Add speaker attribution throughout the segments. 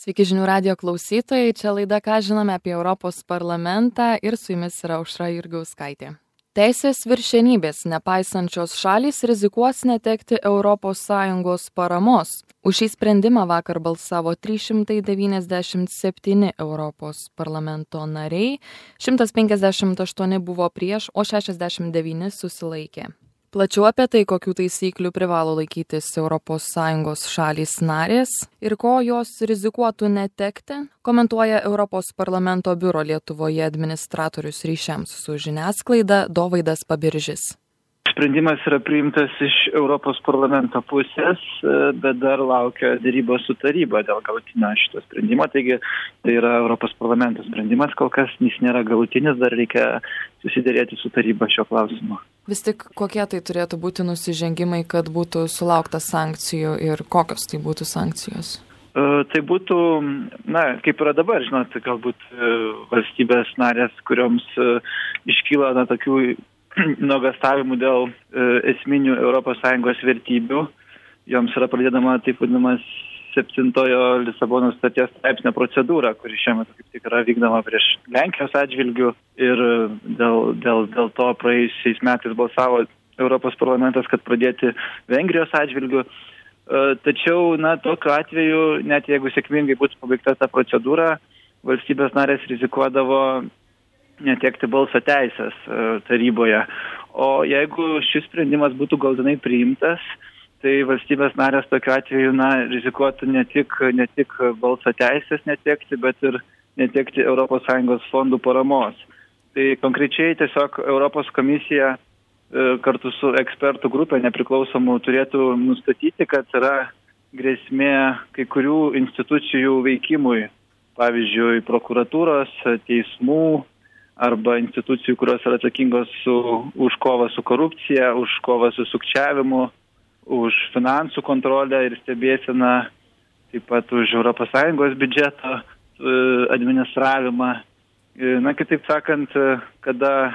Speaker 1: Sveiki žinių radijo klausytojai, čia laida Ką žinome apie Europos parlamentą ir su jumis yra Aušra Jurgauskaitė. Teisės viršenybės nepaisančios šalys rizikuos netekti ES paramos. Už šį sprendimą vakar balsavo 397 Europos parlamento nariai, 158 buvo prieš, o 69 susilaikė. Plačiau apie tai, kokių taisyklių privalo laikytis ES šalys narės ir ko jos rizikuotų netekti, komentuoja Europos parlamento biuro Lietuvoje administratorius ryšiams su žiniasklaida Dovaidas Pabiržis.
Speaker 2: Sprendimas yra priimtas iš Europos parlamento pusės, bet dar laukia dėrybos su taryba dėl galutinio šito sprendimo. Taigi tai yra Europos parlamento sprendimas, kol kas jis nėra galutinis, dar reikia susidėrėti su taryba šio klausimu.
Speaker 1: Vis tik kokie tai turėtų būti nusižengimai, kad būtų sulaukta sankcijų ir kokios tai būtų sankcijos?
Speaker 2: Tai būtų, kaip yra dabar, galbūt valstybės narės, kurioms iškyla tokių nuogąstavimų dėl esminių ES vertybių. Joms yra pradedama taip vadinamas 7 Lisabonos sutarties straipsnio procedūra, kuri šiuo metu kaip tik yra vykdoma prieš Lenkijos atžvilgių ir dėl to praėjusiais metais balsavo Europos parlamentas, kad pradėti Vengrijos atžvilgių. Tačiau, tokiu atveju, net jeigu sėkmingai būtų pabaigta ta procedūra, valstybės narės rizikuodavo netekti balso teisės taryboje. O jeigu šis sprendimas būtų galutinai priimtas, tai valstybės narės tokiu atveju rizikuotų ne tik balso teisės netekti, bet ir netekti ES fondų paramos. Tai konkrečiai tiesiog Europos komisija kartu su ekspertų grupė nepriklausomų turėtų nustatyti, kad yra grėsmė kai kurių institucijų veikimui, pavyzdžiui, prokuratūros, teismų, arba institucijų, kurios yra atsakingos už kovą su korupcija, už kovą su sukčiavimu, už finansų kontrolę ir stebėseną, taip pat už ES biudžeto administravimą. Kitaip sakant, kada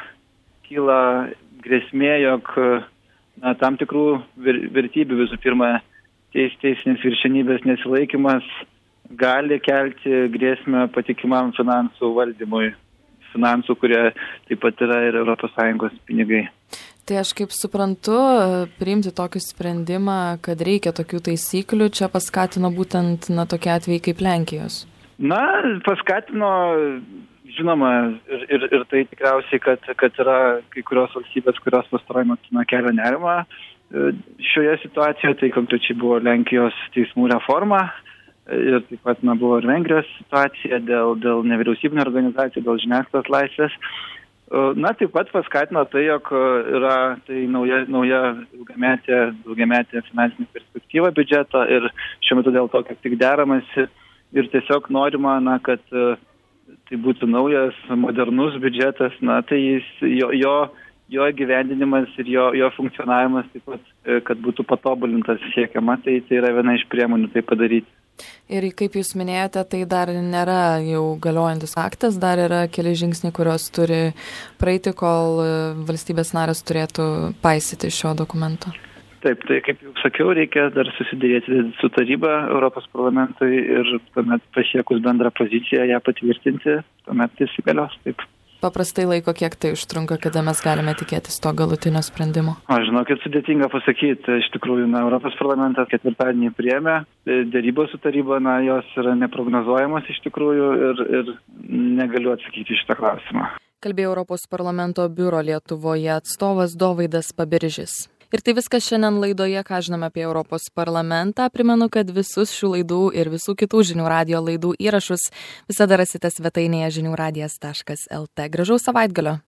Speaker 2: kyla grėsmė, jog tam tikrų vertybių, visų pirma, teisinės viršenybės nesilaikymas gali kelti grėsmę patikimam finansų valdymui. Finansų, kurie taip pat yra ir ES pinigai.
Speaker 1: Tai aš kaip suprantu, priimti tokį sprendimą, kad reikia tokių taisyklių, čia paskatino būtent tokie atvejai kaip Lenkijos.
Speaker 2: Paskatino, žinoma, ir tai tikriausiai, kad yra kai kurios valstybės, kurios pastaruoju metu kelia nerimą. Šioje situacijoje tai konkrečiai buvo Lenkijos teismų reforma. Ir taip pat buvo ir Vengrijos situacija dėl nevyriausybinio organizacijų, dėl žiniasklaidos laisvės. Taip pat paskatino tai, jog yra tai nauja ilgametė finansinė perspektyva biudžeto ir šiuo metu dėl to kaip tik deramasi ir tiesiog norima, kad tai būtų naujas, modernus biudžetas, tai jo įgyvendinimas ir jo funkcionavimas taip pat, kad būtų patobulintas siekiama, tai yra viena iš priemonių tai padaryti.
Speaker 1: Ir kaip jūs minėjote, tai dar nėra jau galiojantis aktas, dar yra keli žingsniai, kurios turi praeiti, kol valstybės narės turėtų paisyti šio dokumento. Taip, tai kaip jau sakiau, reikia dar susidėrėti su taryba Europos parlamentui ir tuomet pasiekus bendrą poziciją ją patvirtinti, tuomet tai įsigalios. Taip. Paprastai laiko, kiek tai užtrunka, kada mes galime tikėtis to galutinio sprendimo?
Speaker 2: Žinokit, sudėtinga pasakyti. Iš tikrųjų, Europos parlamentas ketvirtadienį priėmė dėrybos su taryba, jos yra neprognozuojamos iš tikrųjų ir negaliu atsakyti šitą klausimą.
Speaker 1: Kalbėjo Europos parlamento biuro Lietuvoje atstovas Dovaidas Pabiržis. Ir tai viskas šiandien laidoje, ką žinome apie Europos parlamentą. Primenu, kad visus šių laidų ir visų kitų žinių radijo laidų įrašus visada rasite svetainėje žiniųradijas.lt. Gražaus savaitgalio.